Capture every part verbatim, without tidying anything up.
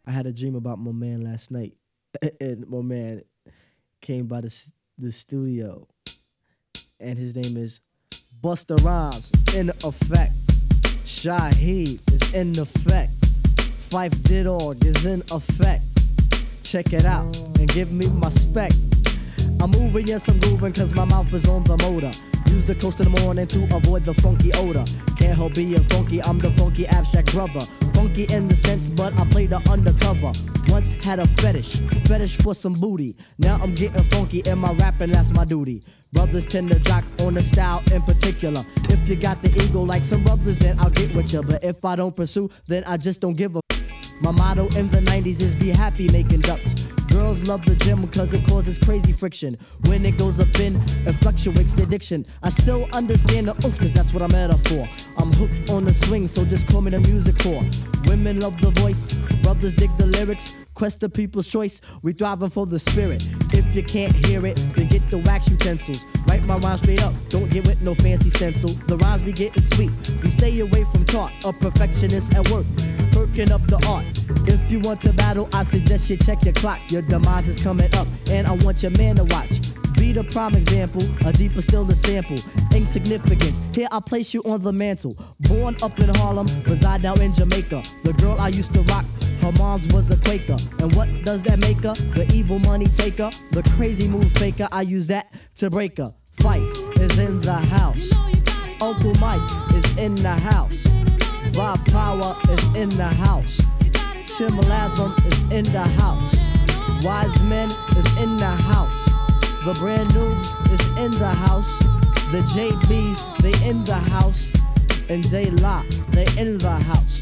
I had a dream about my man last night, and my man came by the s- the studio, and his name is Busta Rhymes. In effect, Shaheed is in effect. Fife Didog is in effect. Check it out and give me my spec. I'm moving, yes I'm grooving, cause my mouth is on the motor. Use the coast in the morning to avoid the funky odor. Can't help being funky, I'm the funky abstract brother. Funky in the sense, but I play the undercover. Once had a fetish, fetish for some booty. Now I'm getting funky in my rapping, that's my duty. Brothers tend to jock on the style in particular. If you got the ego like some brothers, then I'll get with ya. But if I don't pursue, then I just don't give a f- My motto in the nineties is be happy making ducks. Girls love the gym cause it causes crazy friction. When it goes up in, it fluctuates the addiction. I still understand the oof cause that's what I'm at up for. I'm hooked on the swing, so just call me the music whore. Women love the voice, brothers dig the lyrics. Quest the people's choice, we thriving for the spirit. If you can't hear it, then get the wax utensils. Write my rhymes straight up, don't get with no fancy stencil. The rhymes be getting sweet, we stay away from talk. A perfectionist at work, perking up the art. If you want to battle, I suggest you check your clock. Your demise is coming up, and I want your man to watch. Be the prime example, a deeper still the sample. Insignificance, here I place you on the mantle. Born up in Harlem, reside now in Jamaica. The girl I used to rock, her mom's was a Quaker. And what does that make her? The evil money taker, the crazy move faker. I use that to break her. Fife is in the house. Uncle Mike is in the house. Bob Power is in the house. Tim Latham is in the house. Wise Men is in the house. The Brand Noobs is in the house. The J Bs, they in the house. And J La, they in the house.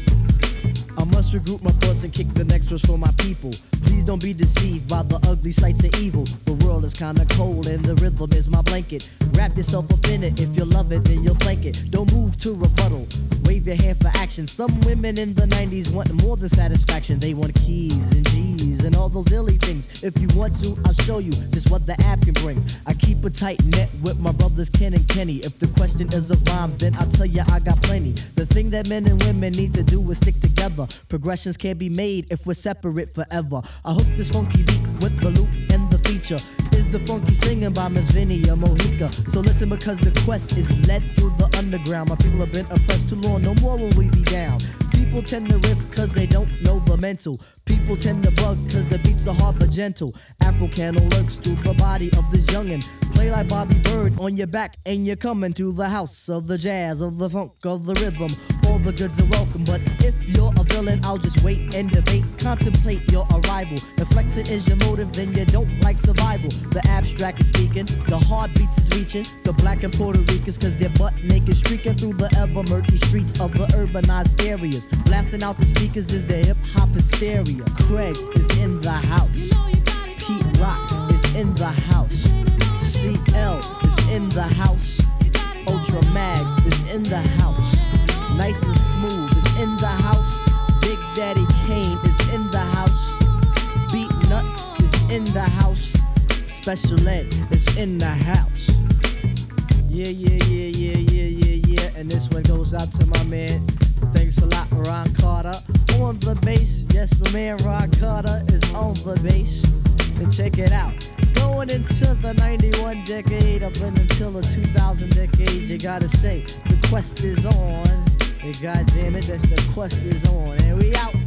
I must regroup my thoughts and kick the next verse for my people. Please don't be deceived by the ugly sights of evil. The world is kinda cold and the rhythm is my blanket. Wrap yourself up in it, if you love it then you'll flank it. Don't move to rebuttal, wave your hand for action. Some women in the nineties want more than satisfaction. They want keys and G's and all those illy things. If you want to, I'll show you just what the app can bring. I keep a tight net with my brothers Ken and Kenny. If the question is of rhymes, then I'll tell you I got plenty. The thing that men and women need to do is stick together. Progressions can't be made if we're separate forever. I hook this funky beat with the loop and the feature is the funky singing by Miss Vinny or Mohica. So listen because the quest is led through the underground. My people have been oppressed too long, no more will we be down. People tend to riff cause they don't know the mental. People tend to bug cause the beats are hard but gentle. Afro Cano lurks through the body of this youngin'. Play like Bobby Bird on your back and you're coming to the house of the jazz, of the funk, of the rhythm. All the goods are welcome, but if you're a villain, I'll just wait and debate. Contemplate your arrival. If flexing is your motive, then you don't like survival. The abstract is speaking, the heartbeats is reaching to black and Puerto Ricans cause they're butt naked streaking through the ever murky streets of the urbanized areas. Blasting out the speakers is the hip hop hysteria. Craig is in the house. Pete Rock is in the house. C L is in the house. Ultra Mag is in the house. Nice and Smooth is in the house. Big Daddy Kane is in the house. Beat Nuts is in the house. Special Ed is in the house. Yeah, yeah, yeah, yeah, yeah, yeah, yeah. And this one goes out to my man. Thanks a lot, Ron Carter. On the bass, yes, my man Ron Carter is on the bass. And check it out. Going into the ninety-one decade, up and until the two thousand decade, you gotta say, the quest is on. And goddamn it, that's the quest is on. And we out.